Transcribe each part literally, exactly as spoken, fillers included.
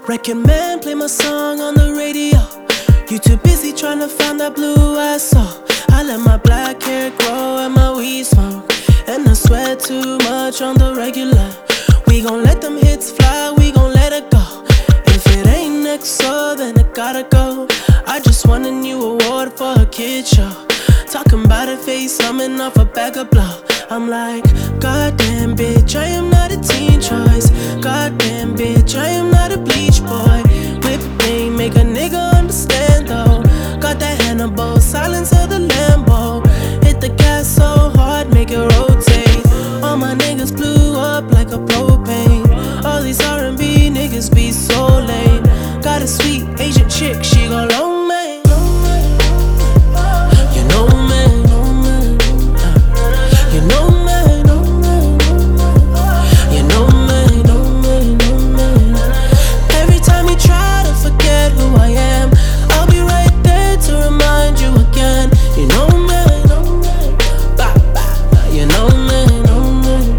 Record man, play my song on the radio. You too busy trying to find that blue I saw. I let my black hair grow and my weed smoke, and I sweat too much on the regular. We gon' let them hits fly, we gon' let it go. If it ain't next door, then it gotta go. I just won a new award for a kid show. Talking about a face, coming off a bag of blow. I'm like, goddamn bitch, I am not a teen choice. Goddamn bitch, I am not a bleach boy. Whip pain, make a nigga understand though. Got that Hannibal, silence of the Lambo. Hit the gas so hard, make it rotate. All my niggas blew up like a propane. All these R and B niggas be so lame. Got a sweet Asian chick, she go long man. You know man, you know man, you know man, know man. Every time you try to forget who I am, I'll be right there to remind you again. You know man, you know man.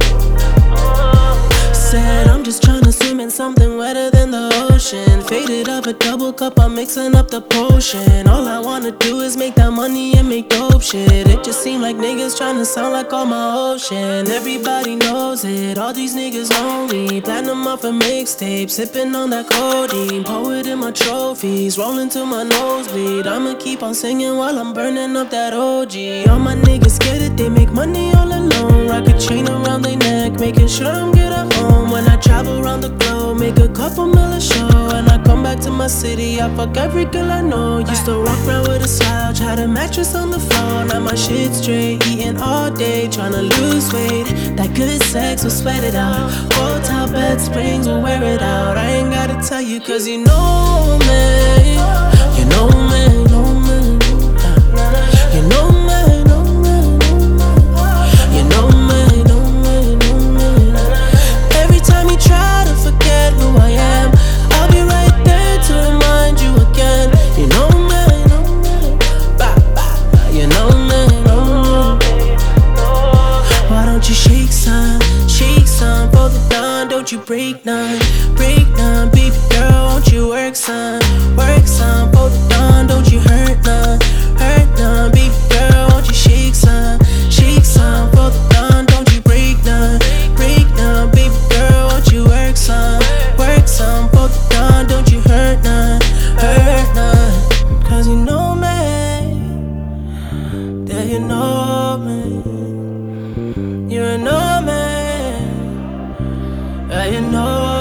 Said I'm just tryna swim in something wetter than the ocean. Faded up a double cup, I'm mixing up the potion. All I wanna do is make that money and make dope shit. It just seem like niggas tryna sound like all my ocean. Everybody knows it, all these niggas lonely. Platinum off a mixtape, sipping on that codeine. Poet in my trophies, rolling to my nosebleed. I'ma keep on singing while I'm burning up that O G. All my niggas get it, they make money all alone. Rock a chain around their neck, making sure I'm good at home. When I travel around the globe, make a couple mil a show. And I come back to my city, I fuck every girl I know. Used to walk around with a slouch, had a mattress on the floor. Now my shit straight, eating all day, tryna lose weight. That good sex will sweat it out. Hotel bed springs will wear it out. I ain't gotta tell you cause you know me. You know me, know me. You know me, know me. You know me, know me, know me. Every time you try to forget who I am, I'll be right there to remind you again. You know me, know me. You know me, know me. Why don't you shake some, shake some for the dawn? Don't you break none, break none. Baby girl, won't you work some, work some for the dawn? Don't you hurt none, hurt none. Baby girl, won't you shake some, shake some for the dawn? Don't you break none, break none. Baby girl, won't you work some, work some for the dawn? Don't you hurt none, hurt none. Cause you know me, yeah you know me. You know me, yeah, you know